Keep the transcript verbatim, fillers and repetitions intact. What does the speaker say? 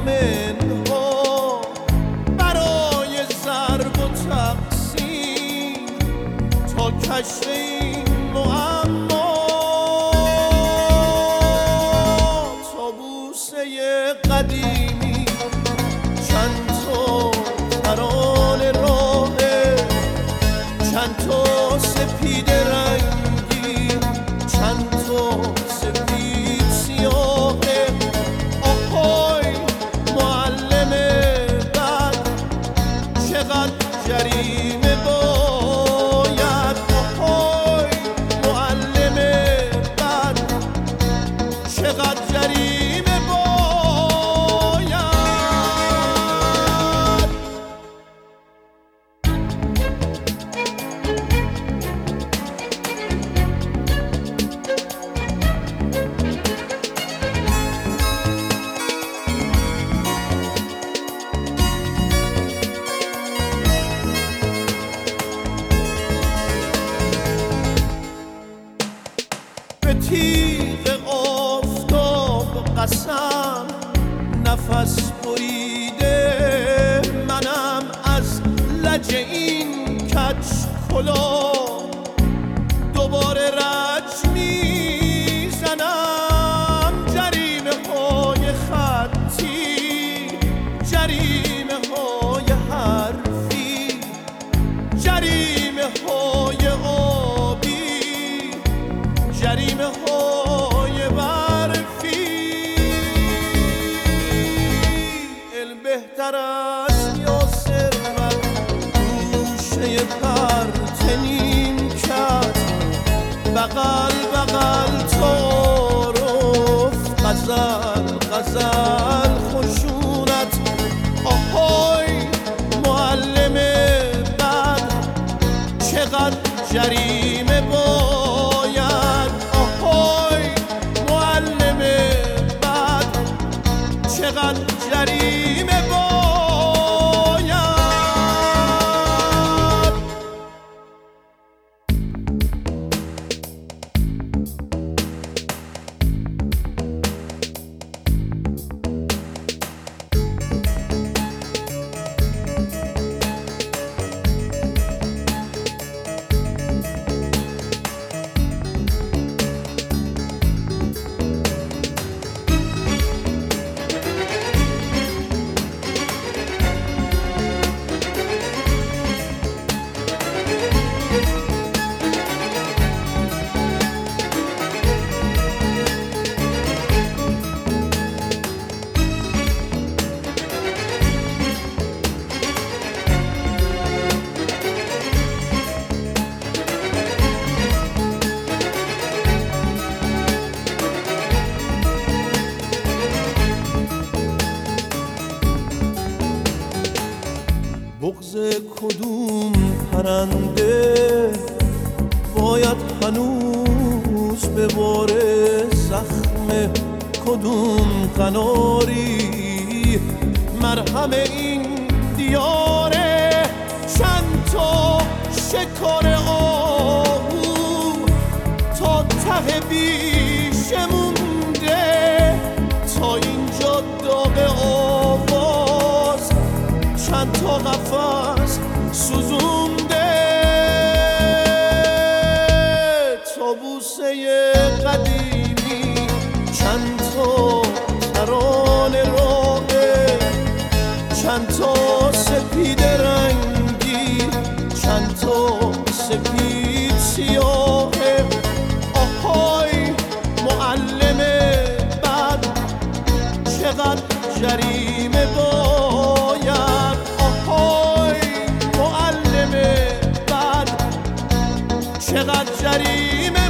منها برای ضرب و تقسیم تا کشف این معما طاووسه قدیمی چند تا ترانه راهه چند تا سپید رنگی چند تا سپید سیاهه آهای معلم بد چقدر جریمه باید آهای معلم بد چقدر جریمه باید به تیغ آفتاب قسم نفس بریده منم از لج این کج کلاه دوباره رج میزنم جریمه های خطی جریمه های حرفی جریمه های آبی جریمه های برفی علم بهتر است یا ثروت گوشه پرت نیمکت بغل بغل تعارف غزل غزل خشونت آهای معلم بد چقدر جریمه باید آهای معلم بد چقدر جریمه باید بغض کدوم پرنده باید هنوز به باره زخم کدوم قناری مرهم این دیاره چند تا شکار آهو تا ته بیشه مونده تا اینجا داغ آواز چند تا قفس سوزونده طاووسه قدیمی چند تا ترانه راهه چند تا سپید رنگی چند تا سپید سیاهه آهای معلم بد چقدر جریمه باید آهای معلم بد چقدر جریمه